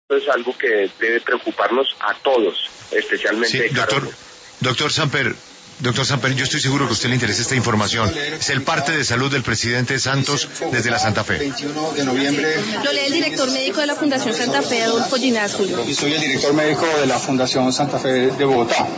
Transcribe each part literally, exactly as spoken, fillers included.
es algo que debe preocuparnos a todos, especialmente... Sí, doctor, doctor Samper, doctor Samper, yo estoy seguro que a usted le interesa esta información. Es el parte de salud del presidente Santos desde la Santa Fe. veintiuno de noviembre. Lo lee el director médico de la Fundación Santa Fe, Adolfo Ginás. Y soy el director médico de la Fundación Santa Fe de Bogotá.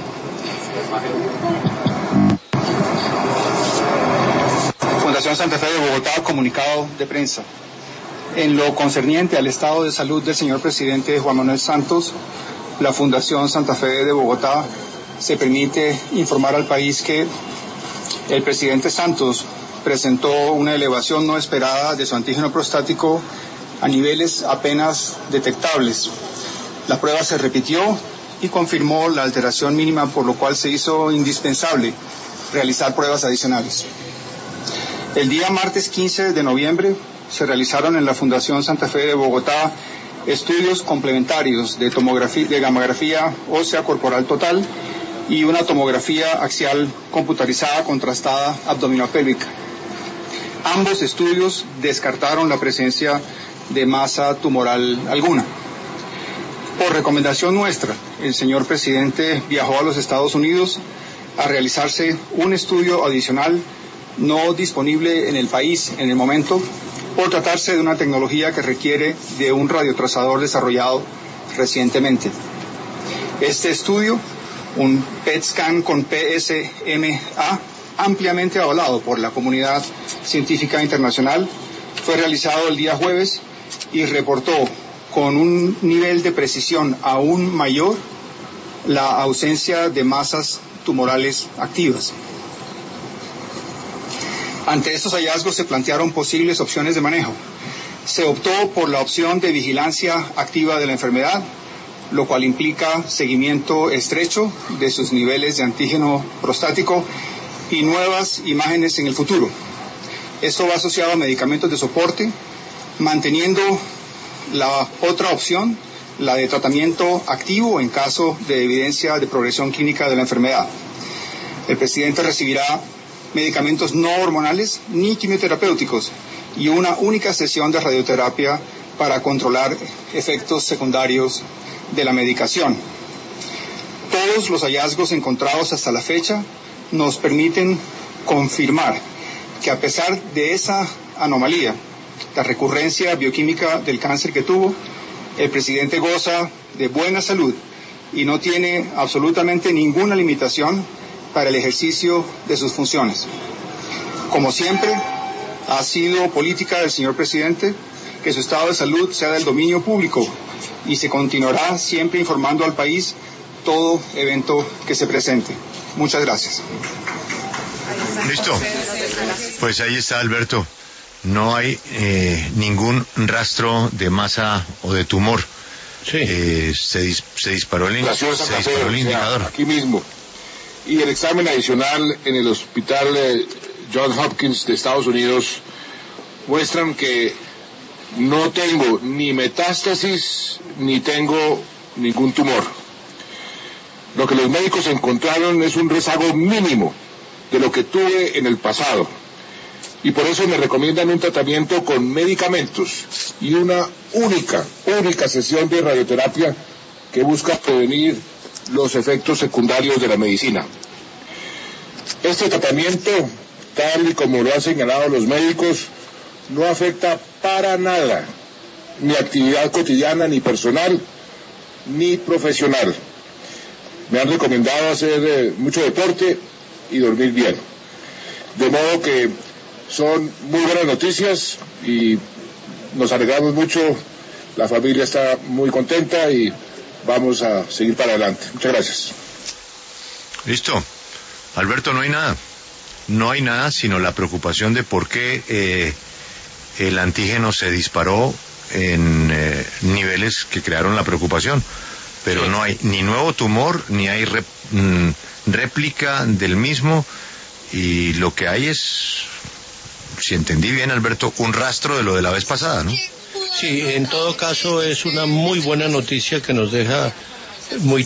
Fundación Santa Fe de Bogotá, comunicado de prensa. En lo concerniente al estado de salud del señor presidente Juan Manuel Santos, la Fundación Santa Fe de Bogotá se permite informar al país que el presidente Santos presentó una elevación no esperada de su antígeno prostático a niveles apenas detectables. La prueba se repitió y confirmó la alteración mínima, por lo cual se hizo indispensable realizar pruebas adicionales. El día martes quince de noviembre se realizaron en la Fundación Santa Fe de Bogotá estudios complementarios de tomografía, de gamografía ósea corporal total y una tomografía axial computarizada contrastada abdominopélvica. Ambos estudios descartaron la presencia de masa tumoral alguna. Por recomendación nuestra, el señor presidente viajó a los Estados Unidos a realizarse un estudio adicional no disponible en el país en el momento, por tratarse de una tecnología que requiere de un radiotrazador desarrollado recientemente. Este estudio, un P E T scan con P S M A, ampliamente avalado por la comunidad científica internacional, fue realizado el día jueves y reportó con un nivel de precisión aún mayor la ausencia de masas tumorales activas. Ante estos hallazgos se plantearon posibles opciones de manejo. Se optó por la opción de vigilancia activa de la enfermedad, lo cual implica seguimiento estrecho de sus niveles de antígeno prostático y nuevas imágenes en el futuro. Esto va asociado a medicamentos de soporte, manteniendo la otra opción, la de tratamiento activo en caso de evidencia de progresión clínica de la enfermedad. El presidente recibirá medicamentos no hormonales ni quimioterapéuticos y una única sesión de radioterapia para controlar efectos secundarios de la medicación. Todos los hallazgos encontrados hasta la fecha nos permiten confirmar que a pesar de esa anomalía, la recurrencia bioquímica del cáncer que tuvo, el presidente goza de buena salud y no tiene absolutamente ninguna limitación para el ejercicio de sus funciones. Como siempre, ha sido política del señor presidente que su estado de salud sea del dominio público y se continuará siempre informando al país todo evento que se presente. Muchas gracias. Listo. Pues ahí está, Alberto. No hay eh, ningún rastro de masa o de tumor. Sí. Eh, se, dis, se disparó el, in, se disparó el indicador. Aquí mismo. Y el examen adicional en el hospital eh, Johns Hopkins de Estados Unidos muestran que no tengo ni metástasis ni tengo ningún tumor. Lo que los médicos encontraron es un rezago mínimo de lo que tuve en el pasado. Y por eso me recomiendan un tratamiento con medicamentos y una única, única sesión de radioterapia que busca prevenir los efectos secundarios de la medicina. Este tratamiento, tal y como lo han señalado los médicos, no afecta para nada mi actividad cotidiana, ni personal, ni profesional. Me han recomendado hacer eh, mucho deporte y dormir bien. De modo que son muy buenas noticias y nos alegramos mucho, la familia está muy contenta y vamos a seguir para adelante. Muchas gracias. Listo. Alberto, no hay nada. No hay nada sino la preocupación de por qué eh, el antígeno se disparó en eh, niveles que crearon la preocupación. Pero sí. No hay ni nuevo tumor, ni hay rep, mm, réplica del mismo, y lo que hay es, si entendí bien, Alberto, un rastro de lo de la vez pasada, ¿no? Sí, en todo caso es una muy buena noticia que nos deja muy